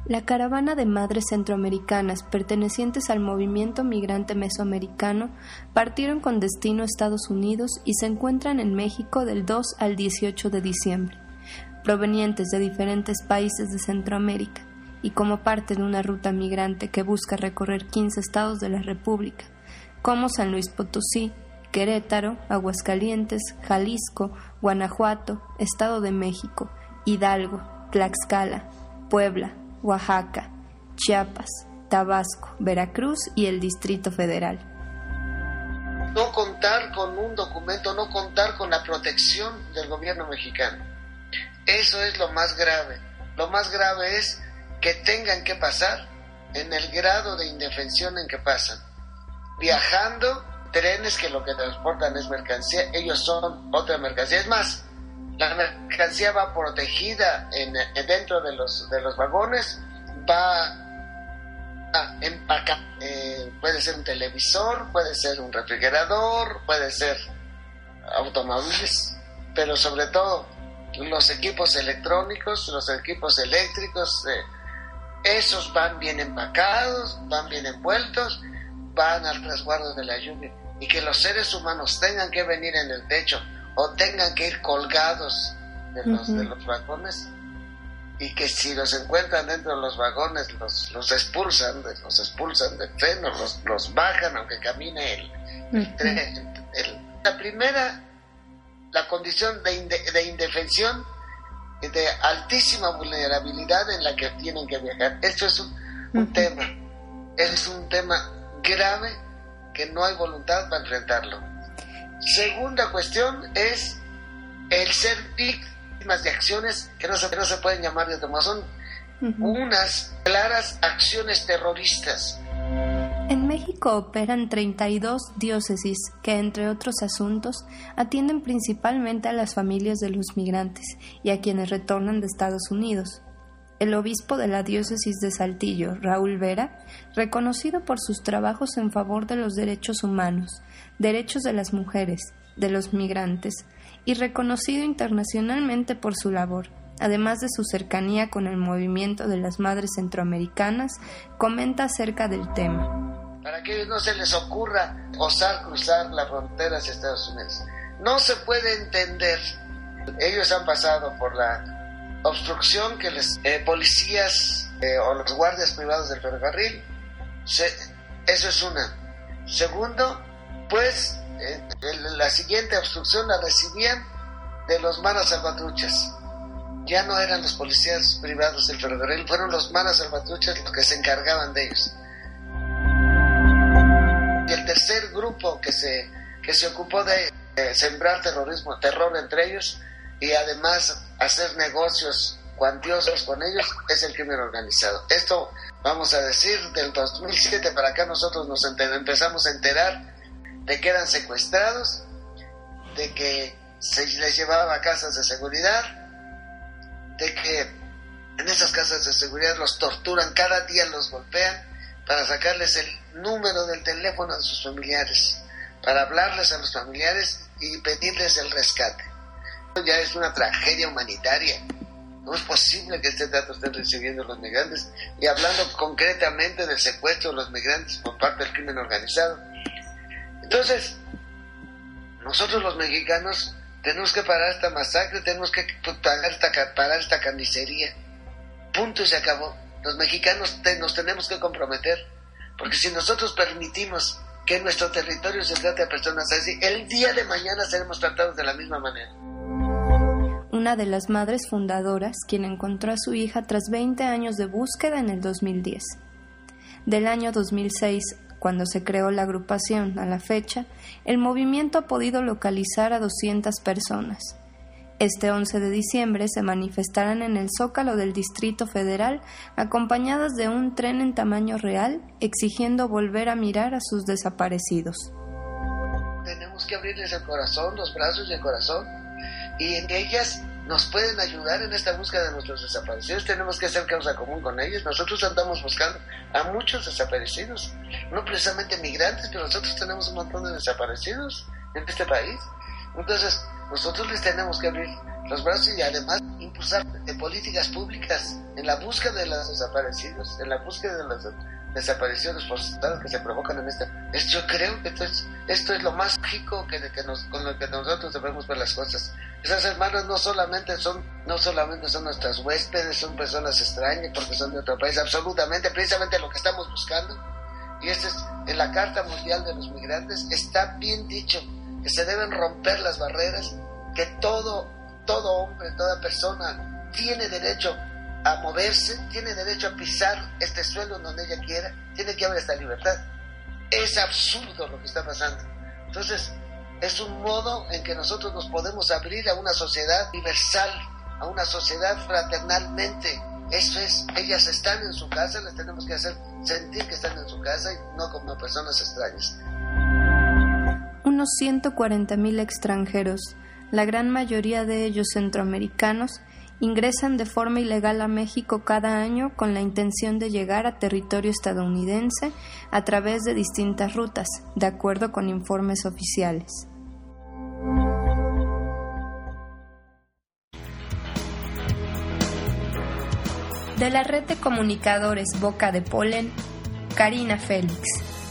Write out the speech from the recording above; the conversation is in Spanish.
La caravana de madres centroamericanas pertenecientes al movimiento migrante mesoamericano partieron con destino a Estados Unidos y se encuentran en México del 2 al 18 de diciembre, provenientes de diferentes países de Centroamérica y como parte de una ruta migrante que busca recorrer 15 estados de la República, como San Luis Potosí, Querétaro, Aguascalientes, Jalisco, Guanajuato, Estado de México, Hidalgo, Tlaxcala, Puebla, Oaxaca, Chiapas, Tabasco, Veracruz y el Distrito Federal. No contar con un documento, no contar con la protección del gobierno mexicano. Eso es lo más grave. Lo más grave es que tengan que pasar en el grado de indefensión en que pasan. Viajando, trenes que lo que transportan es mercancía, ellos son otra mercancía. Es más, la mercancía va protegida dentro de los vagones, va a empacar. Puede ser un televisor, puede ser un refrigerador, puede ser automóviles, pero sobre todo los equipos electrónicos, los equipos eléctricos, esos van bien empacados, van bien envueltos, van al resguardo de la lluvia. Y que los seres humanos tengan que venir en el techo o tengan que ir colgados de los vagones, y que si los encuentran dentro de los vagones los expulsan del tren, o los bajan aunque camine el tren. La primera, la condición de indefensión, de altísima vulnerabilidad en la que tienen que viajar. Esto es un tema grave que no hay voluntad para enfrentarlo. Segunda cuestión es el ser víctimas de acciones que no se pueden llamar de otra manera. Son unas claras acciones terroristas. En México operan 32 diócesis que, entre otros asuntos, atienden principalmente a las familias de los migrantes y a quienes retornan de Estados Unidos. El obispo de la diócesis de Saltillo, Raúl Vera, reconocido por sus trabajos en favor de los derechos humanos, derechos de las mujeres, de los migrantes, y reconocido internacionalmente por su labor, además de su cercanía con el movimiento de las madres centroamericanas, comenta acerca del tema. Para que no se les ocurra osar cruzar la frontera hacia Estados Unidos. No se puede entender. Ellos han pasado por la obstrucción que les policías o los guardias privados del ferrocarril. Eso es una. Segundo, pues la siguiente obstrucción la recibían de los maras salvatruchas. Ya no eran los policías privados del ferrocarril, fueron los maras salvatruchas los que se encargaban de ellos. Y el tercer grupo que se ocupó de sembrar terror entre ellos y además hacer negocios cuantiosos con ellos es el crimen organizado. Esto, vamos a decir, del 2007 para acá nosotros nos empezamos a enterar de que eran secuestrados, de que se les llevaba a casas de seguridad, de que en esas casas de seguridad los torturan, cada día los golpean para sacarles el número del teléfono de sus familiares, para hablarles a los familiares y pedirles el rescate. Ya es una tragedia humanitaria. No es posible que este trato estén recibiendo los migrantes. Y hablando concretamente del secuestro de los migrantes por parte del crimen organizado. Entonces, nosotros los mexicanos tenemos que parar esta masacre, tenemos que parar esta carnicería. Punto y se acabó. Los mexicanos nos tenemos que comprometer, porque si nosotros permitimos que en nuestro territorio se trate a personas así, el día de mañana seremos tratados de la misma manera. Una de las madres fundadoras, quien encontró a su hija tras 20 años de búsqueda en el 2010. Del año 2006, cuando se creó la agrupación, a la fecha, el movimiento ha podido localizar a 200 personas. Este 11 de diciembre se manifestarán en el Zócalo del Distrito Federal acompañadas de un tren en tamaño real, exigiendo volver a mirar a sus desaparecidos. Tenemos que abrirles el corazón, los brazos y el corazón, y en ellas nos pueden ayudar en esta búsqueda de nuestros desaparecidos. Tenemos que hacer causa común con ellos. Nosotros andamos buscando a muchos desaparecidos, no precisamente migrantes, pero nosotros tenemos un montón de desaparecidos en este país. Entonces nosotros les tenemos que abrir los brazos y además impulsar políticas públicas en la búsqueda de los desaparecidos, en la búsqueda de los desapariciones forzadas que se provocan en yo creo que esto es lo más mágico con lo que nosotros debemos ver las cosas. Esas hermanas no solamente son nuestras huéspedes, son personas extrañas porque son de otro país, absolutamente, precisamente lo que estamos buscando. Y esto es, en la Carta Mundial de los Migrantes está bien dicho, que se deben romper las barreras, que todo hombre, toda persona tiene derecho a moverse, tiene derecho a pisar este suelo donde ella quiera, tiene que haber esta libertad. Es absurdo lo que está pasando. Entonces, es un modo en que nosotros nos podemos abrir a una sociedad universal, a una sociedad fraternalmente. Eso es, ellas están en su casa, les tenemos que hacer sentir que están en su casa y no como personas extrañas. Unos 140,000 extranjeros, la gran mayoría de ellos centroamericanos, ingresan de forma ilegal a México cada año con la intención de llegar a territorio estadounidense a través de distintas rutas, de acuerdo con informes oficiales. De la red de comunicadores Boca de Polen, Karina Félix.